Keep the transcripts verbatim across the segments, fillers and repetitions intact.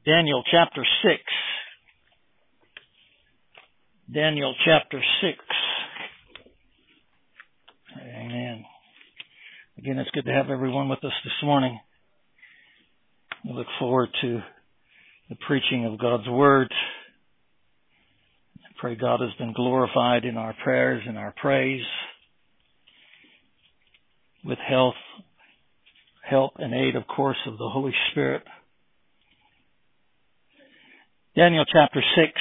Daniel chapter six. Daniel chapter six. Amen. Again, it's good to have everyone with us this morning. We look forward to the preaching of God's Word. I pray God has been glorified in our prayers and our praise with health, help and aid, of course, of the Holy Spirit. Daniel chapter six.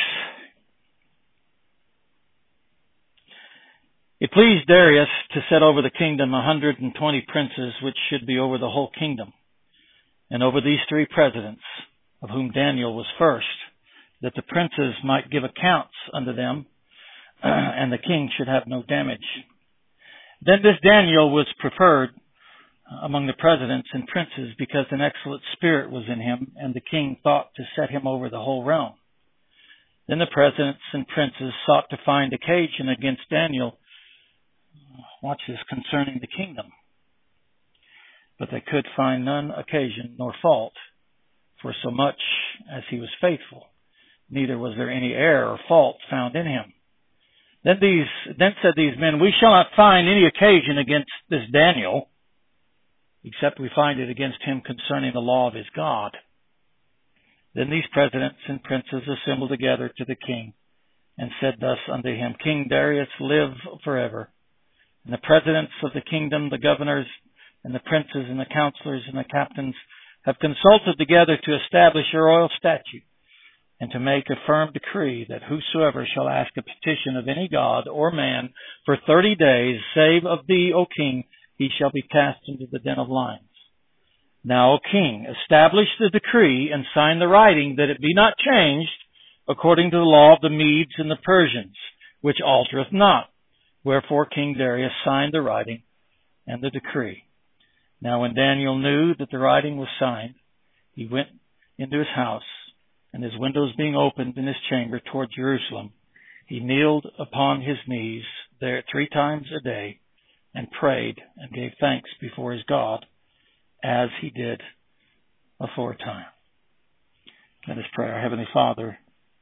It pleased Darius to set over the kingdom a hundred and twenty princes, which should be over the whole kingdom, and over these three presidents, of whom Daniel was first, that the princes might give accounts unto them, and the king should have no damage. Then this Daniel was preferred among the presidents and princes, because an excellent spirit was in him, and the king thought to set him over the whole realm. Then the presidents and princes sought to find occasion against Daniel, watch this, concerning the kingdom. But they could find none occasion nor fault, for so much as he was faithful, neither was there any error or fault found in him. Then these, then said these men, we shall not find any occasion against this Daniel, except we find it against him concerning the law of his God. Then these presidents and princes assembled together to the king, and said thus unto him, King Darius, live forever. And the presidents of the kingdom, the governors, and the princes, and the counselors, and the captains have consulted together to establish a royal statute, and to make a firm decree that whosoever shall ask a petition of any god or man for thirty days, save of thee, O king, he shall be cast into the den of lions. Now, O king, establish the decree and sign the writing, that it be not changed according to the law of the Medes and the Persians, which altereth not. Wherefore King Darius signed the writing and the decree. Now when Daniel knew that the writing was signed, he went into his house, and his windows being opened in his chamber toward Jerusalem, he kneeled upon his knees there three times a day, and prayed and gave thanks before his God, as he did aforetime. Let us pray. Our Heavenly Father,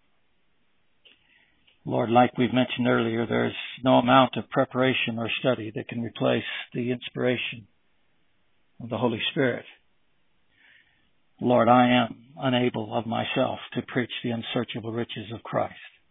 Lord, like we've mentioned earlier, there's no amount of preparation or study that can replace the inspiration of the Holy Spirit. Lord, I am unable of myself to preach the unsearchable riches of Christ.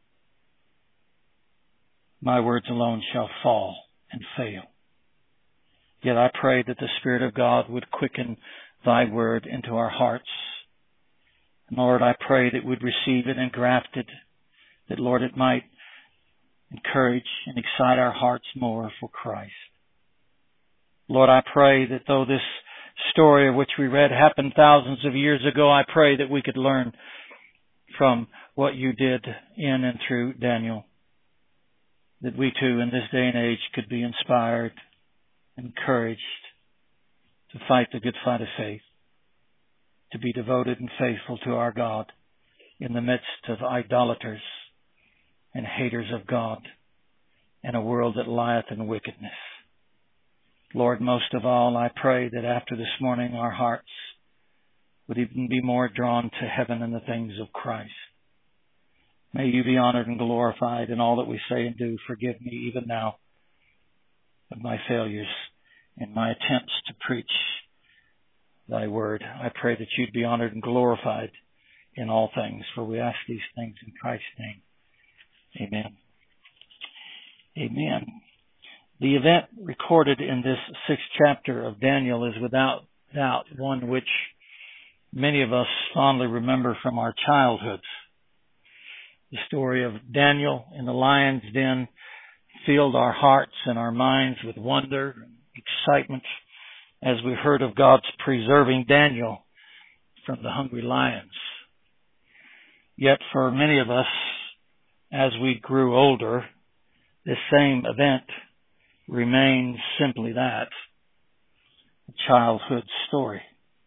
My words alone shall fall and fail. Yet I pray that the Spirit of God would quicken thy word into our hearts. And Lord, I pray that we'd receive it engrafted, that, Lord, it might encourage and excite our hearts more for Christ. Lord, I pray that though this story of which we read happened thousands of years ago, I pray that we could learn from what you did in and through Daniel, that we too in this day and age could be inspired, encouraged to fight the good fight of faith, to be devoted and faithful to our God in the midst of idolaters and haters of God and a world that lieth in wickedness. Lord, most of all, I pray that after this morning our hearts would even be more drawn to heaven and the things of Christ. May you be honored and glorified in all that we say and do. Forgive me even now of my failures and my attempts to preach thy word. I pray that you'd be honored and glorified in all things, for we ask these things in Christ's name. Amen. Amen. The event recorded in this sixth chapter of Daniel is without doubt one which many of us fondly remember from our childhoods. The story of Daniel in the lion's den filled our hearts and our minds with wonder and excitement as we heard of God's preserving Daniel from the hungry lions. Yet for many of us, as we grew older, this same event remains simply that, a childhood story.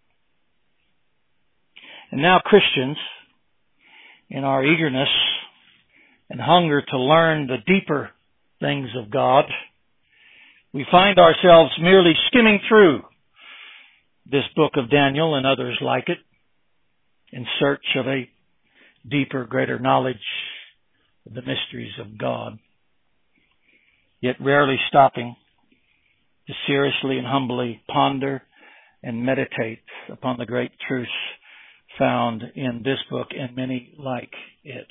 And now Christians, in our eagerness and hunger to learn the deeper things of God, we find ourselves merely skimming through this book of Daniel and others like it, in search of a deeper, greater knowledge of the mysteries of God, yet rarely stopping to seriously and humbly ponder and meditate upon the great truths found in this book and many like it.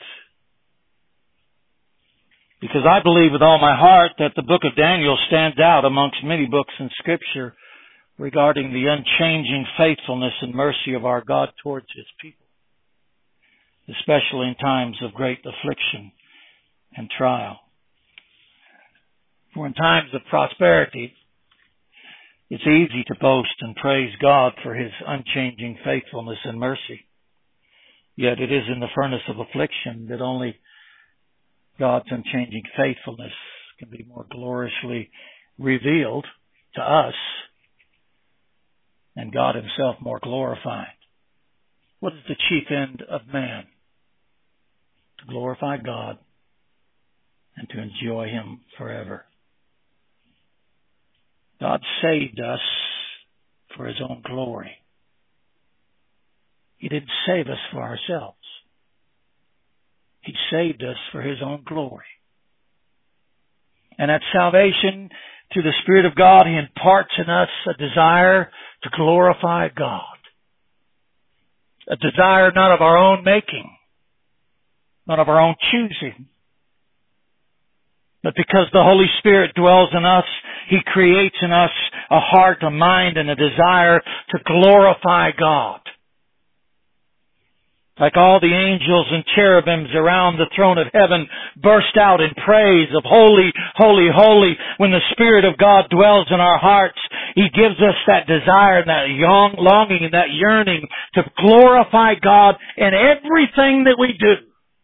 Because I believe with all my heart that the book of Daniel stands out amongst many books in Scripture regarding the unchanging faithfulness and mercy of our God towards His people, especially in times of great affliction and trial. For in times of prosperity, it's easy to boast and praise God for His unchanging faithfulness and mercy. Yet it is in the furnace of affliction that only God's unchanging faithfulness can be more gloriously revealed to us and God Himself more glorified. What is the chief end of man? To glorify God and to enjoy Him forever. God saved us for His own glory. He didn't save us for ourselves. He saved us for His own glory. And at salvation, through the Spirit of God, He imparts in us a desire to glorify God. A desire not of our own making, not of our own choosing, but because the Holy Spirit dwells in us, He creates in us a heart, a mind, and a desire to glorify God. Like all the angels and cherubims around the throne of heaven burst out in praise of holy, holy, holy. When the Spirit of God dwells in our hearts, He gives us that desire and that young longing and that yearning to glorify God in everything that we do.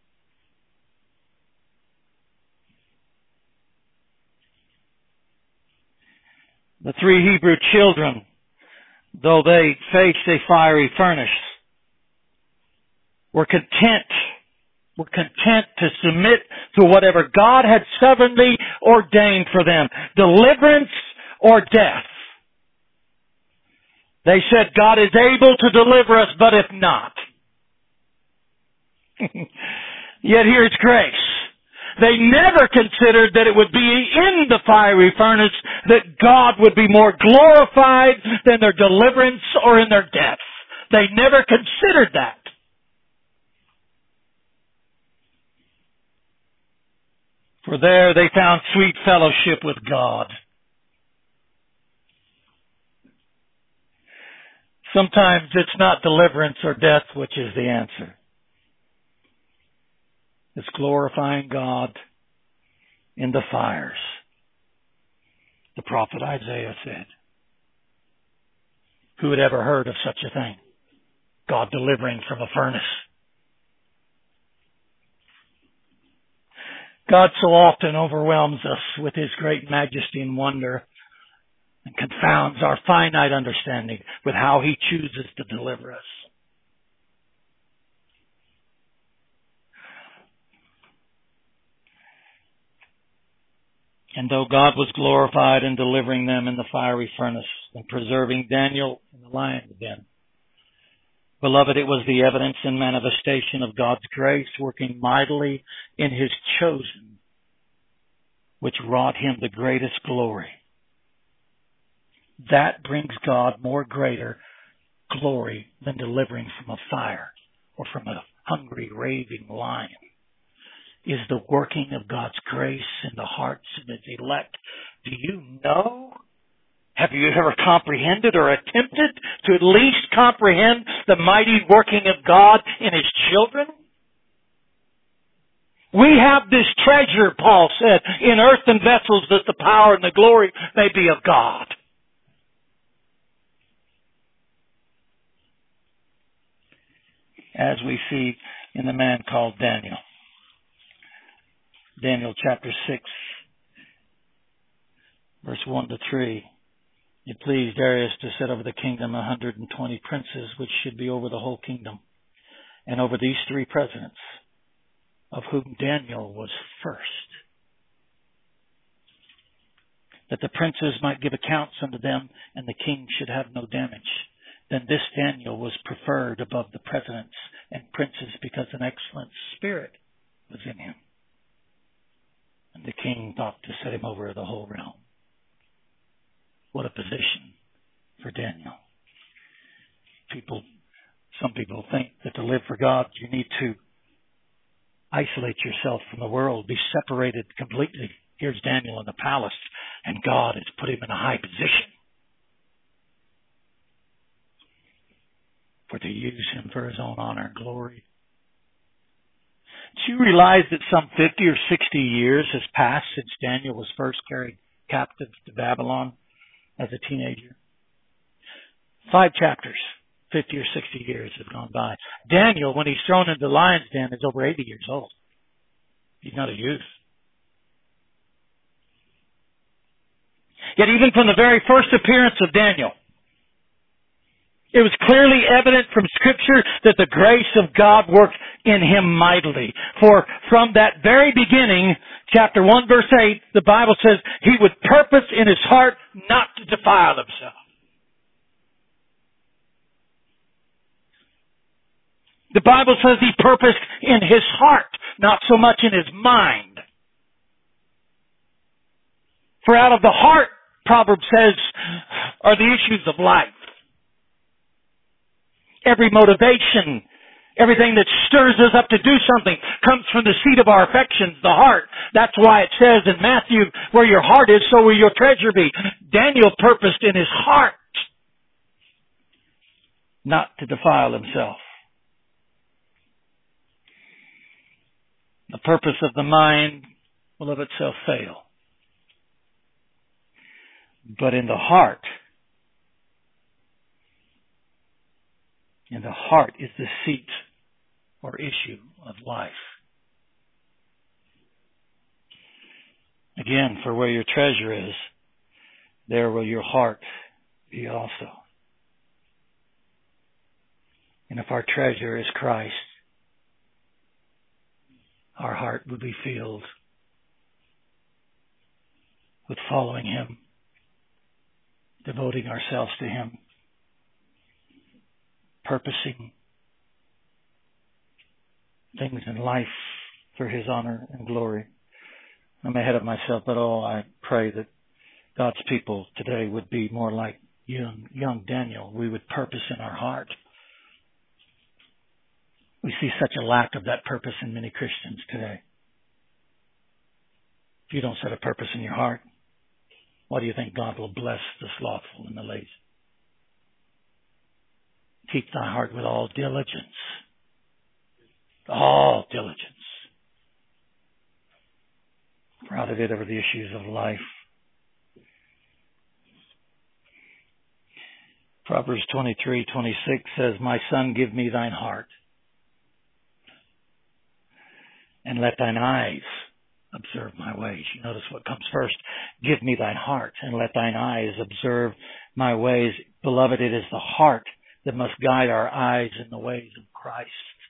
The three Hebrew children, though they faced a fiery furnace, were content, were content to submit to whatever God had sovereignly ordained for them, deliverance or death. They said, God is able to deliver us, but if not. Yet here's grace. They never considered that it would be in the fiery furnace that God would be more glorified than their deliverance or in their death. They never considered that. For there they found sweet fellowship with God. Sometimes it's not deliverance or death which is the answer. It's glorifying God in the fires. The prophet Isaiah said, who had ever heard of such a thing? God delivering from a furnace. God so often overwhelms us with His great majesty and wonder and confounds our finite understanding with how He chooses to deliver us. And though God was glorified in delivering them in the fiery furnace and preserving Daniel in the lion's den, beloved, it was the evidence and manifestation of God's grace working mightily in His chosen, which wrought Him the greatest glory. That brings God more greater glory than delivering from a fire or from a hungry, raving lion. Is the working of God's grace in the hearts of His elect. Do you know? Have you ever comprehended or attempted to at least comprehend the mighty working of God in His children? We have this treasure, Paul said, in earthen vessels that the power and the glory may be of God. As we see in the man called Daniel. Daniel chapter six, verse one to three. It pleased Darius to set over the kingdom a hundred and twenty princes, which should be over the whole kingdom, and over these three presidents, of whom Daniel was first, that the princes might give accounts unto them, and the king should have no damage. then this Daniel was preferred above the presidents and princes because an excellent spirit was in him. And the king thought to set him over the whole realm. What a position for Daniel. People, some people think that to live for God, you need to isolate yourself from the world, be separated completely. Here's Daniel in the palace, and God has put him in a high position for to use him for his own honor and glory. Do you realize that some fifty or sixty years has passed since Daniel was first carried captive to Babylon as a teenager? Five chapters, fifty or sixty years have gone by. Daniel, when he's thrown into the lion's den, is over eighty years old. He's not a youth. Yet even from the very first appearance of Daniel, it was clearly evident from Scripture that the grace of God worked in him mightily. For from that very beginning, chapter one, verse eight, the Bible says he would purpose in his heart not to defile himself. The Bible says he purposed in his heart, not so much in his mind. For out of the heart, Proverbs says, are the issues of life. Every motivation, everything that stirs us up to do something comes from the seat of our affections, the heart. That's why it says in Matthew, where your heart is, so will your treasure be. Daniel purposed in his heart not to defile himself. The purpose of the mind will of itself fail. But in the heart, in the heart is the seat or issue of life. Again, for where your treasure is, there will your heart be also. And if our treasure is Christ, our heart will be filled with following Him, devoting ourselves to Him, purposing things in life for His honor and glory. I'm ahead of myself, but oh, I pray that God's people today would be more like young, young Daniel. We would purpose in our heart. We see such a lack of that purpose in many Christians today. If you don't set a purpose in your heart, why do you think God will bless the slothful and the lazy? Keep thy heart with all diligence. All diligence. For out of it are the issues of life. Proverbs twenty-three twenty-six says, my son, give me thine heart, and let thine eyes observe my ways. You notice what comes first. Give me thine heart, and let thine eyes observe my ways. Beloved, it is the heart that must guide our eyes in the ways of Christ.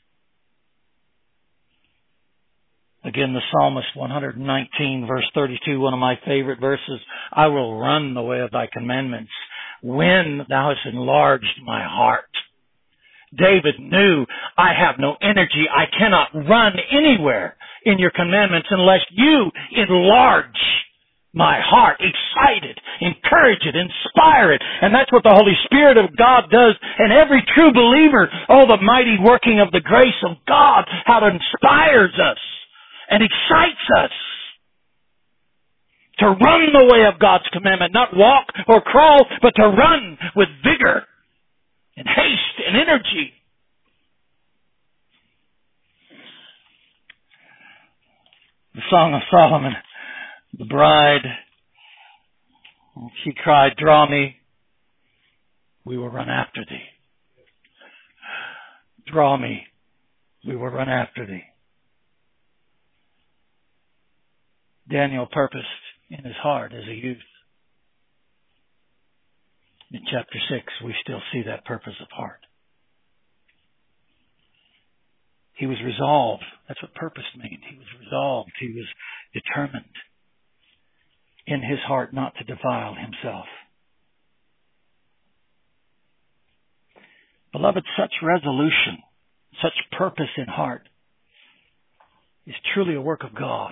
Again, the psalmist, one nineteen, verse thirty-two, one of my favorite verses, I will run the way of thy commandments when thou hast enlarged my heart. David knew, I have no energy. I cannot run anywhere in your commandments unless you enlarge my heart, excite it, encourage it, inspire it. And that's what the Holy Spirit of God does. And every true believer, oh, the mighty working of the grace of God, how it inspires us and excites us to run the way of God's commandment, not walk or crawl, but to run with vigor and haste and energy. The Song of Solomon, the bride, she cried, draw me, we will run after thee. Draw me, we will run after thee. Daniel purposed in his heart as a youth. In chapter six, we still see that purpose of heart. He was resolved. That's what purpose means. He was resolved. He was determined in his heart not to defile himself. Beloved, such resolution, such purpose in heart is truly a work of God,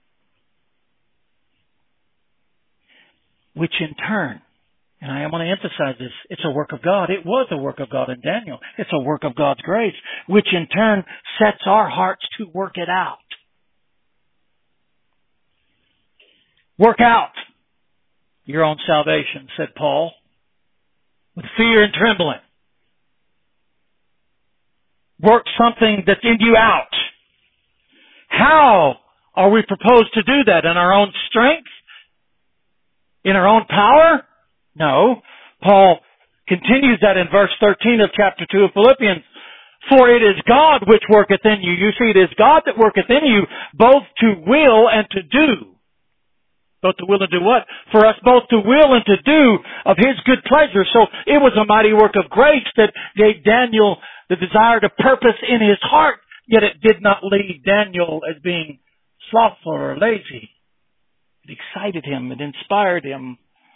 which in turn, and I want to emphasize this, it's a work of God. It was a work of God in Daniel. It's a work of God's grace, which in turn sets our hearts to work it out. Work out your own salvation, said Paul, with fear and trembling. Work something that's in you out. How are we proposed to do that? In our own strength? In our own power? No. Paul continues that in verse thirteen of chapter two of Philippians. For it is God which worketh in you. You see, it is God that worketh in you both to will and to do. Both to will and do what? For us both to will and to do of His good pleasure. So it was a mighty work of grace that gave Daniel the desire to purpose in his heart, yet it did not leave Daniel as being slothful or lazy. It excited him. It inspired him.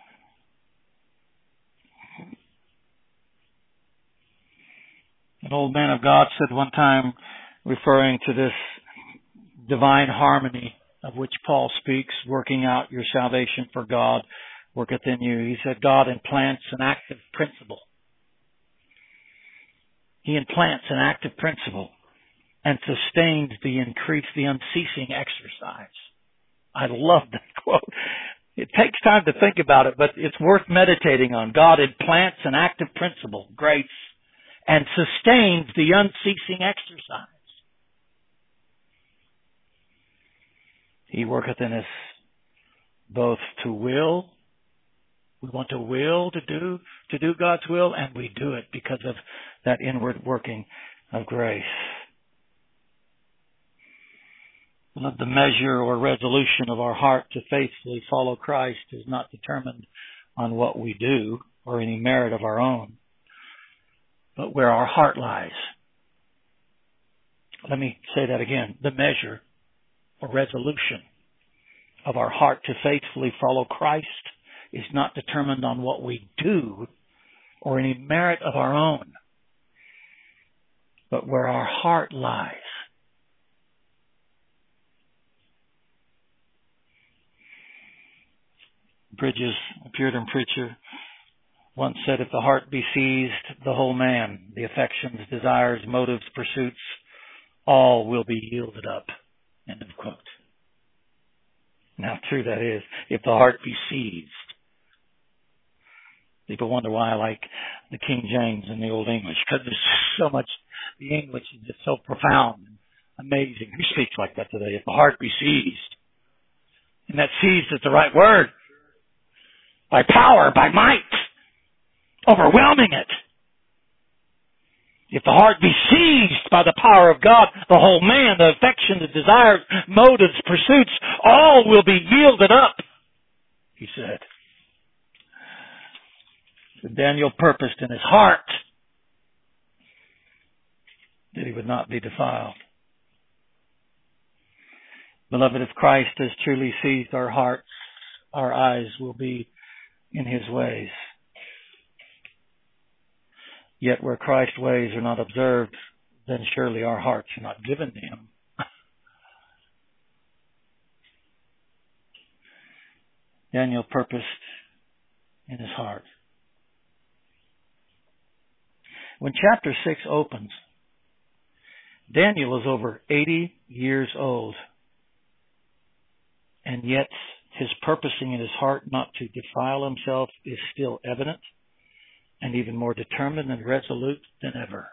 An old man of God said one time, referring to this divine harmony of which Paul speaks, working out your salvation for God worketh in you. He said God implants an active principle. He implants an active principle and sustains the increase, the unceasing exercise. I love that quote. It takes time to think about it, but it's worth meditating on. God implants an active principle, grace, and sustains the unceasing exercise. He worketh in us both to will. We want to will to do, to do God's will, and we do it because of that inward working of grace. Beloved, the measure or resolution of our heart to faithfully follow Christ is not determined on what we do or any merit of our own, but where our heart lies. Let me say that again. The measure or resolution of our heart to faithfully follow Christ is not determined on what we do or any merit of our own, but where our heart lies. Bridges, a Puritan preacher, once said, if the heart be seized, the whole man, the affections, desires, motives, pursuits, all will be yielded up. End of quote. Now, true that is, if the heart be seized. People wonder why I like the King James and the Old English, because there's so much, the English is just so profound and amazing. Who speaks like that today? If the heart be seized. And that seized is the right word. By power, by might, overwhelming it. If the heart be seized by the power of God, the whole man, the affection, the desires, motives, pursuits, all will be yielded up, he said. So Daniel purposed in his heart that he would not be defiled. Beloved, if Christ has truly seized our hearts, our eyes will be in His ways. Yet where Christ's ways are not observed, then surely our hearts are not given to Him. Daniel purposed in his heart. When chapter six opens, Daniel is over eighty years old, and yet his purposing in his heart not to defile himself is still evident and even more determined and resolute than ever.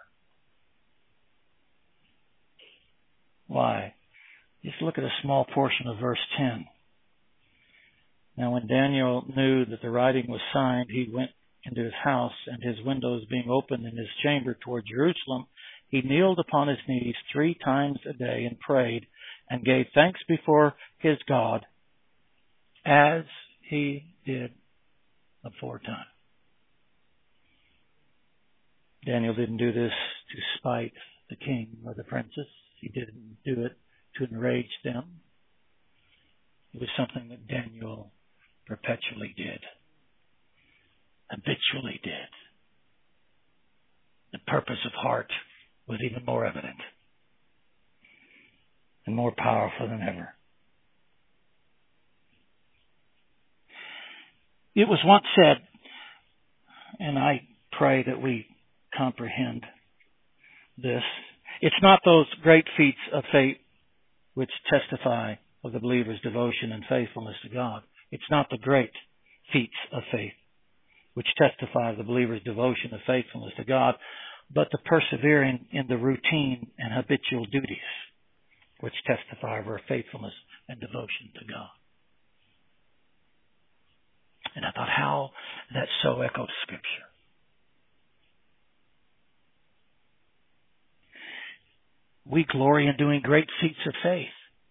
Why? Just look at a small portion of verse ten. Now when Daniel knew that the writing was signed, he went into his house, and his windows being open in his chamber toward Jerusalem, he kneeled upon his knees three times a day and prayed and gave thanks before his God, as he did aforetime. Daniel didn't do this to spite the king or the princess. He didn't do it to enrage them. It was something that Daniel perpetually did, habitually did. the purpose of heart was even more evident and more powerful than ever. It was once said, and I pray that we comprehend this, it's not those great feats of faith which testify of the believer's devotion and faithfulness to God. It's not the great feats of faith which testify of the believer's devotion and faithfulness to God, but the persevering in the routine and habitual duties which testify of our faithfulness and devotion to God. And I thought how that so echoed Scripture. We glory in doing great feats of faith.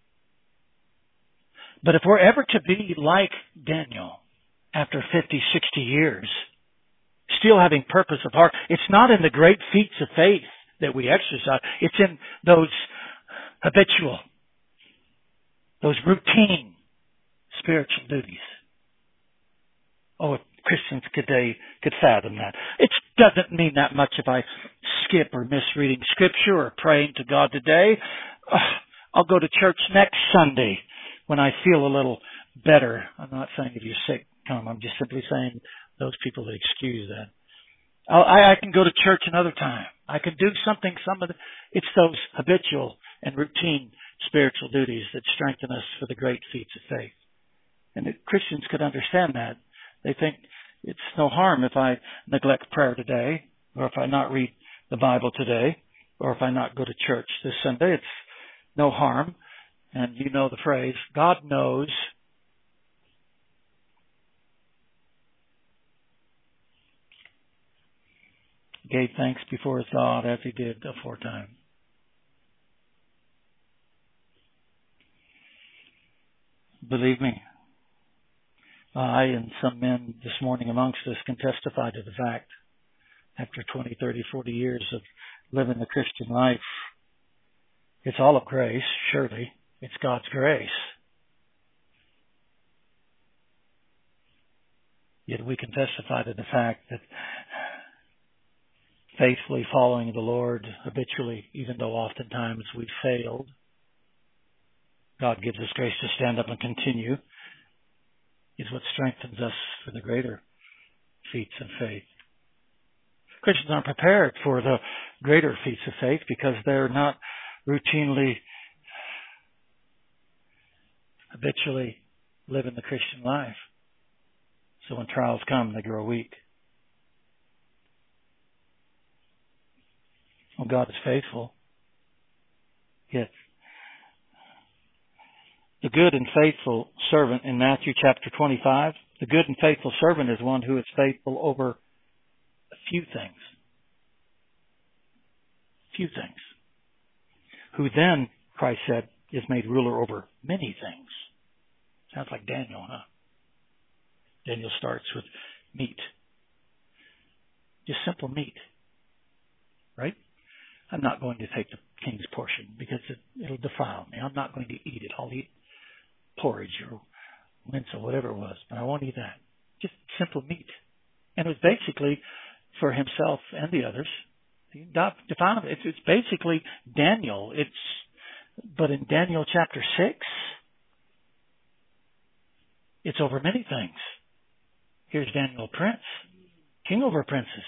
But if we're ever to be like Daniel after fifty, sixty years, still having purpose of heart, it's not in the great feats of faith that we exercise. It's in those habitual, those routine spiritual duties. Oh, if Christians today could fathom that. It doesn't mean that much if I skip or miss reading Scripture or praying to God today. Uh, I'll go to church next Sunday when I feel a little better. I'm not saying if you're sick, come. I'm just simply saying those people that excuse that. I'll, I, I can go to church another time. I can do something. Some of the, it's those habitual and routine spiritual duties that strengthen us for the great feats of faith. And if Christians could understand that, they think it's no harm if I neglect prayer today, or if I not read the Bible today, or if I not go to church this Sunday. It's no harm. And you know the phrase, God knows. Gave thanks before his God as he did aforetime. Believe me, I and some men this morning amongst us can testify to the fact, after twenty, thirty, forty years of living the Christian life, it's all of grace, surely. It's God's grace. Yet we can testify to the fact that faithfully following the Lord habitually, even though oftentimes we've failed, God gives us grace to stand up and continue, is what strengthens us for the greater feats of faith. Christians aren't prepared for the greater feats of faith because they're not routinely, habitually living the Christian life. So when trials come, they grow weak. Well, God is faithful. Yet the good and faithful servant in Matthew chapter twenty-five, the good and faithful servant is one who is faithful over a few things. Few things. Who then, Christ said, is made ruler over many things. Sounds like Daniel, huh? Daniel starts with meat. Just simple meat. Right? I'm not going to take the king's portion because it, it'll defile me. I'm not going to eat it. I'll eat porridge or mince or whatever it was, but I won't eat that. Just simple meat. And it was basically for himself and the others. Defile it. It's basically Daniel. It's but in Daniel chapter six, it's over many things. Here's Daniel, prince, king over princes.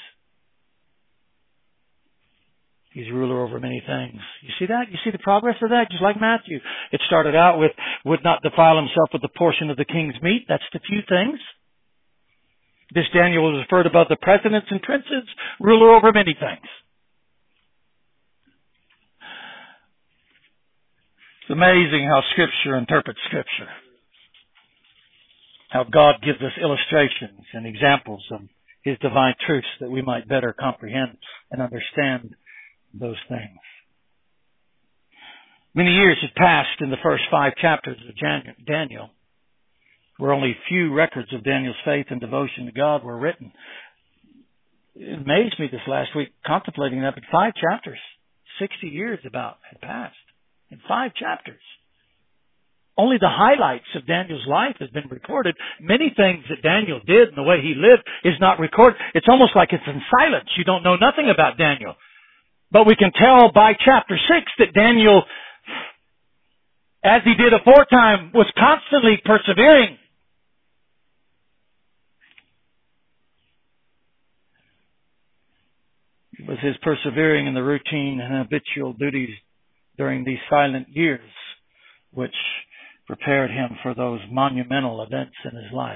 He's ruler over many things. You see that? You see the progress of that? Just like Matthew. It started out with, would not defile himself with the portion of the king's meat. That's the few things. This Daniel was referred about the presidents and princes, ruler over many things. It's amazing how Scripture interprets Scripture. How God gives us illustrations and examples of His divine truths that we might better comprehend and understand those things. Many years had passed in the first five chapters of Daniel, where only a few records of Daniel's faith and devotion to God were written. It amazed me this last week contemplating that, but five chapters, sixty years about, had passed in five chapters. Only the highlights of Daniel's life has been recorded. Many things that Daniel did and the way he lived is not recorded. It's almost like it's in silence. You don't know nothing about Daniel. But we can tell by chapter six that Daniel, as he did aforetime, was constantly persevering. It was his persevering in the routine and habitual duties during these silent years which prepared him for those monumental events in his life.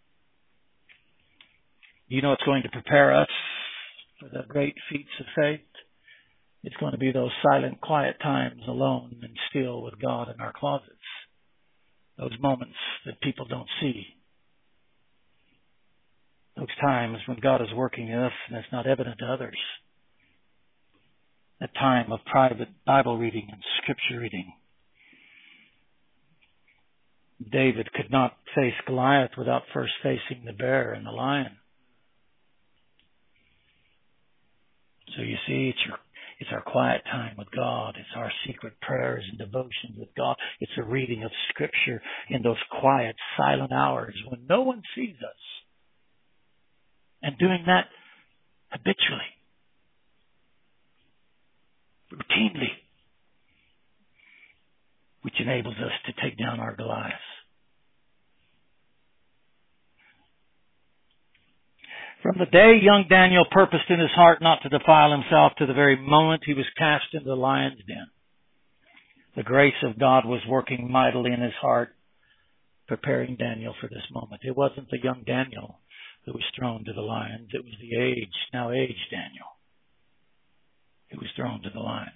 You know, it's going to prepare us for the great feats of faith. It's going to be those silent, quiet times alone and still with God in our closets. Those moments that people don't see. Those times when God is working in us and it's not evident to others. That time of private Bible reading and scripture reading. David could not face Goliath without first facing the bear and the lion. So you see, it's your It's our quiet time with God. It's our secret prayers and devotions with God. It's a reading of Scripture in those quiet, silent hours when no one sees us. And doing that habitually, routinely, which enables us to take down our Goliaths. From the day young Daniel purposed in his heart not to defile himself to the very moment he was cast into the lion's den, the grace of God was working mightily in his heart, preparing Daniel for this moment. It wasn't the young Daniel who was thrown to the lions. It was the aged, now aged Daniel who was thrown to the lions.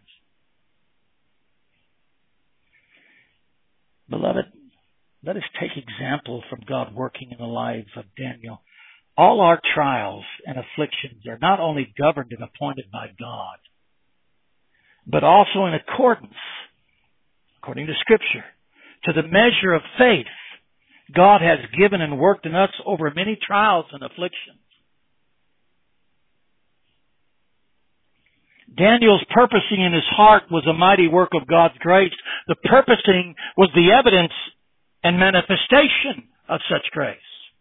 Beloved, let us take example from God working in the life of Daniel. All our trials and afflictions are not only governed and appointed by God, but also in accordance, according to Scripture, to the measure of faith God has given and worked in us over many trials and afflictions. Daniel's purposing in his heart was a mighty work of God's grace. The purposing was the evidence and manifestation of such grace.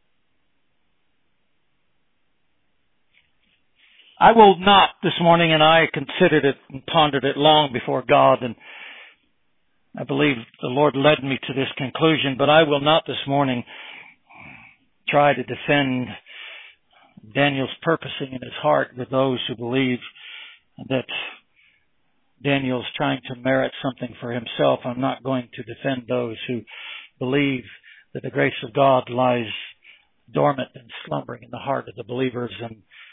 I will not this morning, and I considered it and pondered it long before God, and I believe the Lord led me to this conclusion, but I will not this morning try to defend Daniel's purposing in his heart with those who believe that Daniel's trying to merit something for himself. I'm not going to defend those who believe that the grace of God lies dormant and slumbering in the heart of the believers, and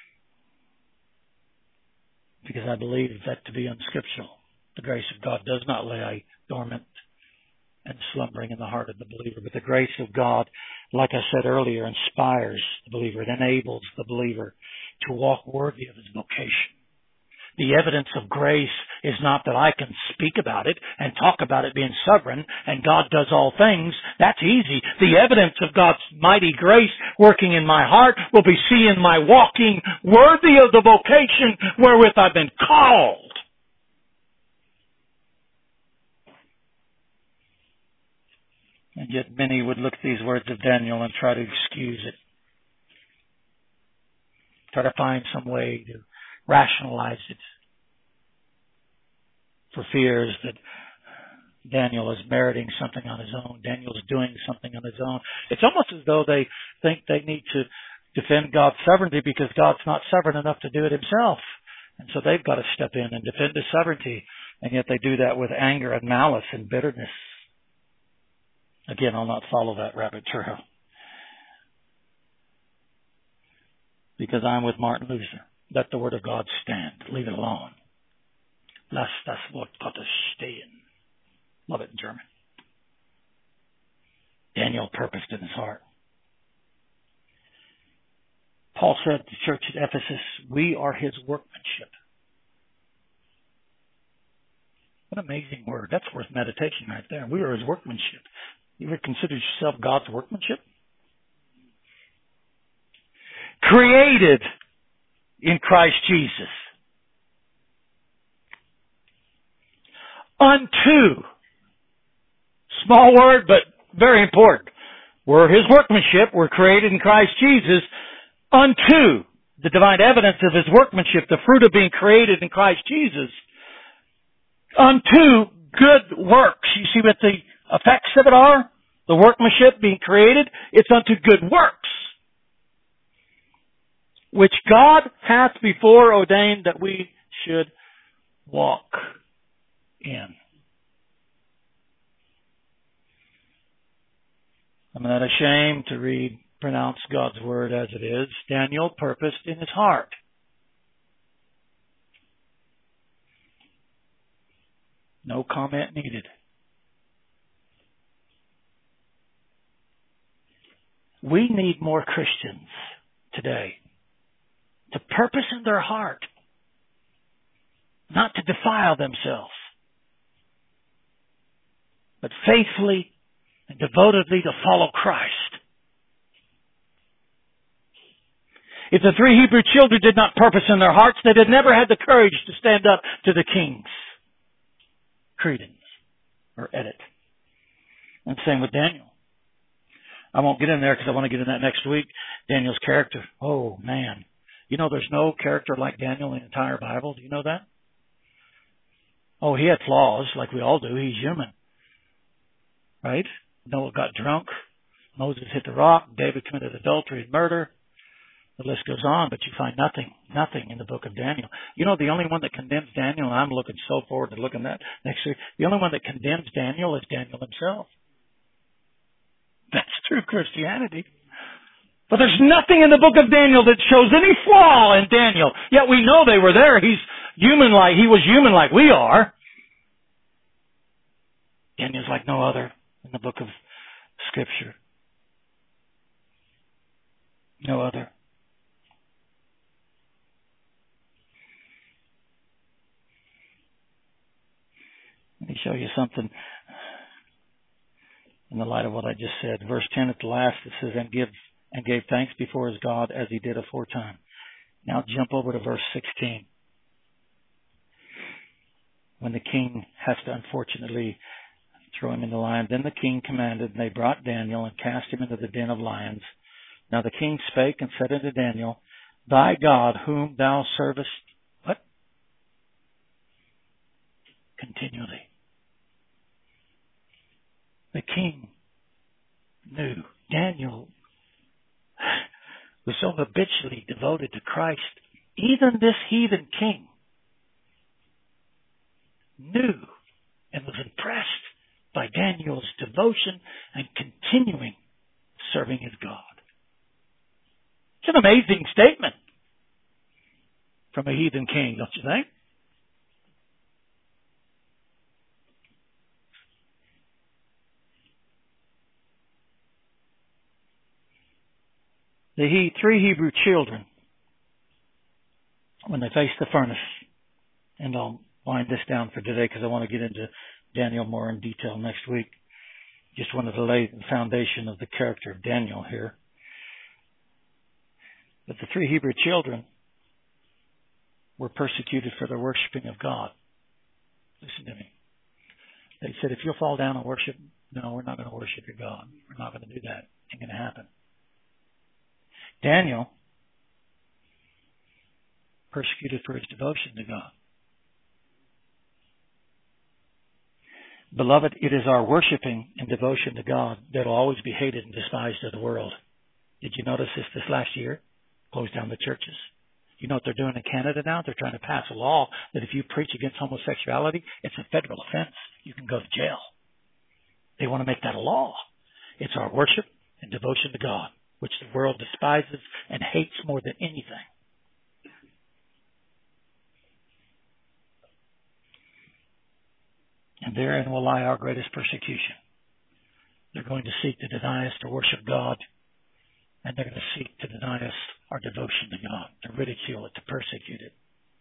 because I believe that to be unscriptural. The grace of God does not lie dormant and slumbering in the heart of the believer, but the grace of God, like I said earlier, inspires the believer. It enables the believer to walk worthy of his vocation. The evidence of grace is not that I can speak about it and talk about it being sovereign and God does all things. That's easy. The evidence of God's mighty grace working in my heart will be seeing my walking worthy of the vocation wherewith I've been called. And yet many would look at these words of Daniel and try to excuse it. Try to find some way to rationalize it, for fears that Daniel is meriting something on his own. Daniel's doing something on his own. It's almost as though they think they need to defend God's sovereignty because God's not sovereign enough to do it himself. And so they've got to step in and defend his sovereignty. And yet they do that with anger and malice and bitterness. Again, I'll not follow that rabbit trail, because I'm with Martin Luther. Let the word of God stand. Leave it alone. Lass das Wort Gottes stehen. Love it in German. Daniel purposed in his heart. Paul said to the church at Ephesus, we are his workmanship. What an amazing word. That's worth meditation right there. We are his workmanship. You ever consider yourself God's workmanship? Created in Christ Jesus unto Small word, but very important. We're His workmanship. We're created in Christ Jesus unto the divine evidence of His workmanship, the fruit of being created in Christ Jesus, unto good works. You see what the effects of it are? The workmanship being created, it's unto good works, which God hath before ordained that we should walk in. I'm not ashamed to read, pronounce God's word as it is. Daniel purposed in his heart. No comment needed. We need more Christians today to purpose in their heart not to defile themselves, but faithfully and devotedly to follow Christ. If the three Hebrew children did not purpose in their hearts, they'd have never had the courage to stand up to the king's credence or edit. And same with Daniel. I won't get in there because I want to get in that next week. Daniel's character. Oh, man. You know there's no character like Daniel in the entire Bible. Do you know that? Oh, he had flaws like we all do. He's human. Right? Noah got drunk. Moses hit the rock. David committed adultery and murder. The list goes on, but you find nothing, nothing in the book of Daniel. You know, the only one that condemns Daniel, and I'm looking so forward to looking at that next week, the only one that condemns Daniel is Daniel himself. That's true Christianity. But there's nothing in the book of Daniel that shows any flaw in Daniel. Yet we know they were there. He's human like, he was human like we are. Daniel's like no other in the book of Scripture. No other. Let me show you something in the light of what I just said. Verse ten at the last, it says, and give and gave thanks before his God as he did aforetime. Now jump over to verse sixteen. When the king has to unfortunately throw him in the lion. Then the king commanded, and they brought Daniel and cast him into the den of lions. Now the king spake and said unto Daniel, thy God whom thou servest, what? Continually. The king knew. Daniel was so habitually devoted to Christ. Even this heathen king knew and was impressed by Daniel's devotion and continuing serving his God. It's an amazing statement from a heathen king, don't you think? The he, three Hebrew children, when they faced the furnace, and I'll wind this down for today because I want to get into Daniel more in detail next week. Just wanted to lay the foundation of the character of Daniel here. But the three Hebrew children were persecuted for their worshiping of God. Listen to me. They said, if you'll fall down and worship, no, we're not going to worship your God. We're not going to do that. It ain't going to happen. Daniel, persecuted for his devotion to God. Beloved, it is our worshiping and devotion to God that will always be hated and despised of the world. Did you notice this this last year? Closed down the churches. You know what they're doing in Canada now? They're trying to pass a law that if you preach against homosexuality, it's a federal offense. You can go to jail. They want to make that a law. It's our worship and devotion to God, which the world despises and hates more than anything. And therein will lie our greatest persecution. They're going to seek to deny us to worship God, and they're going to seek to deny us our devotion to God, to ridicule it, to persecute it.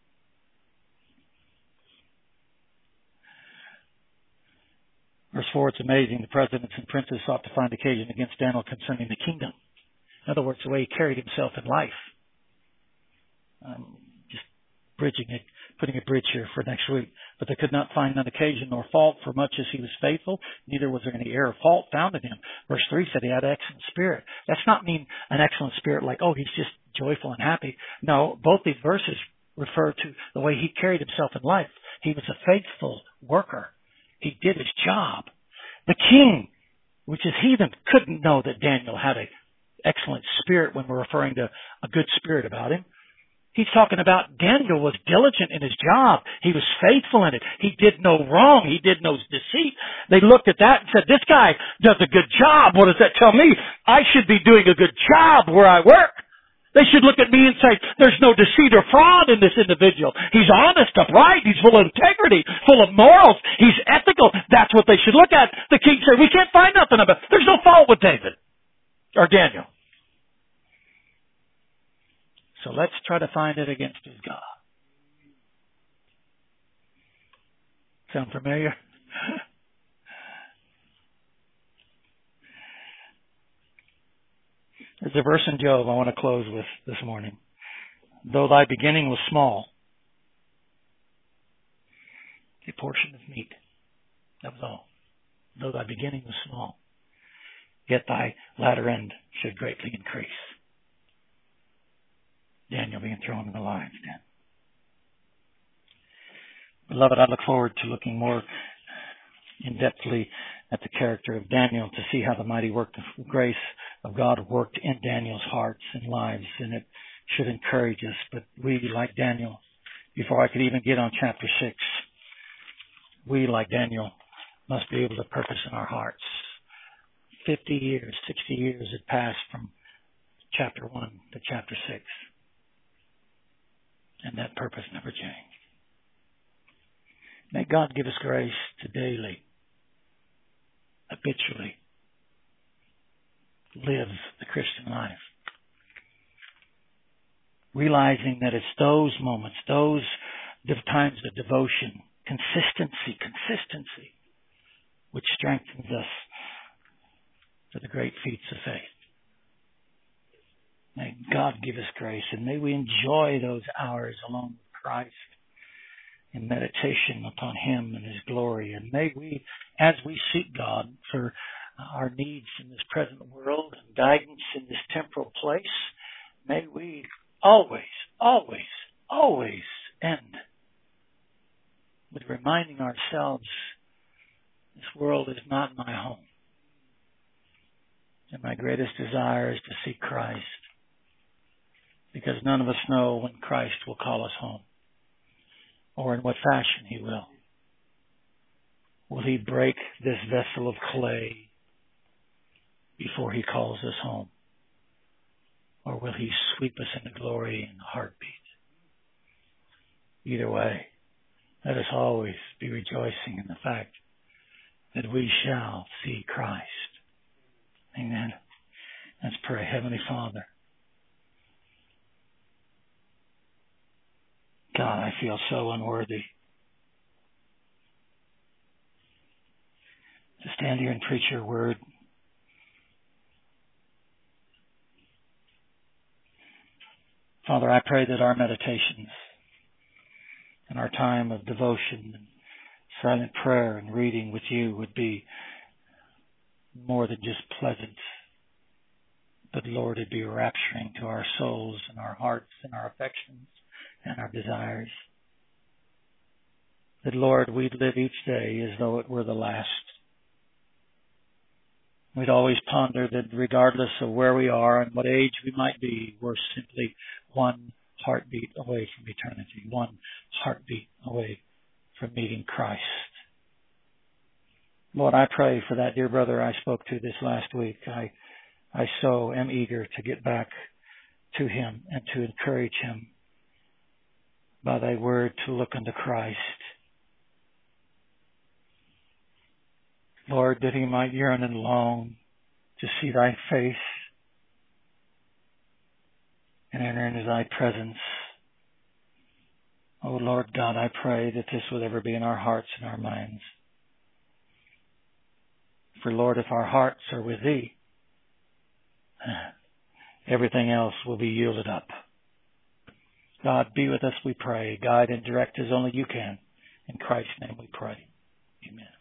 Verse four, it's amazing. The presidents and princes sought to find occasion against Daniel concerning the kingdom. In other words, the way he carried himself in life. Um, just bridging it, putting a bridge here for next week. But they could not find an occasion nor fault, for much as he was faithful, neither was there any error or fault found in him. Verse three said he had an excellent spirit. That's not mean an excellent spirit like, oh, he's just joyful and happy. No, both these verses refer to the way he carried himself in life. He was a faithful worker. He did his job. The king, which is heathen, couldn't know that Daniel had an excellent spirit when we're referring to a good spirit about him. He's talking about Daniel was diligent in his job. He was faithful in it. He did no wrong. He did no deceit. They looked at that and said, this guy does a good job. What does that tell me? I should be doing a good job where I work. They should look at me and say, there's no deceit or fraud in this individual. He's honest, upright. He's full of integrity, full of morals. He's ethical. That's what they should look at. The king said, we can't find nothing about it. There's no fault with David or Daniel. So let's try to find it against his God. Sound familiar? There's a verse in Job I want to close with this morning. Though thy beginning was small, a portion of meat, that was all. Though thy beginning was small, yet thy latter end should greatly increase. Daniel being thrown in the lion's den. Beloved, I look forward to looking more in-depthly at the character of Daniel to see how the mighty work of grace of God worked in Daniel's hearts and lives, and it should encourage us. But we, like Daniel, before I could even get on chapter six, we, like Daniel, must be able to purpose in our hearts. Fifty years, sixty years had passed from chapter one to chapter six. And that purpose never changed. May God give us grace to daily, habitually live the Christian life. Realizing that it's those moments, those times of devotion, consistency, consistency, which strengthens us for the great feats of faith. May God give us grace, and may we enjoy those hours along with Christ in meditation upon Him and His glory. And may we, as we seek God for our needs in this present world and guidance in this temporal place, may we always, always, always end with reminding ourselves this world is not my home. And my greatest desire is to see Christ. Because none of us know when Christ will call us home, or in what fashion He will. Will He break this vessel of clay before He calls us home? Or will He sweep us into glory in a heartbeat? Either way, let us always be rejoicing in the fact that we shall see Christ. Amen. Let's pray. Heavenly Father, God, I feel so unworthy to stand here and preach Your word. Father, I pray that our meditations and our time of devotion and silent prayer and reading with You would be more than just pleasant, but Lord, it'd be rapturing to our souls and our hearts and our affections and our desires. That, Lord, we'd live each day as though it were the last. We'd always ponder that regardless of where we are and what age we might be, we're simply one heartbeat away from eternity, one heartbeat away from meeting Christ. Lord, I pray for that dear brother I spoke to this last week. I, I so am eager to get back to him and to encourage him by Thy word to look unto Christ. Lord, that he might yearn and long to see Thy face and enter into Thy presence. Oh Lord God, I pray that this would ever be in our hearts and our minds. For Lord, if our hearts are with Thee, everything else will be yielded up. God, be with us, we pray. Guide and direct as only you can. In Christ's name we pray. Amen.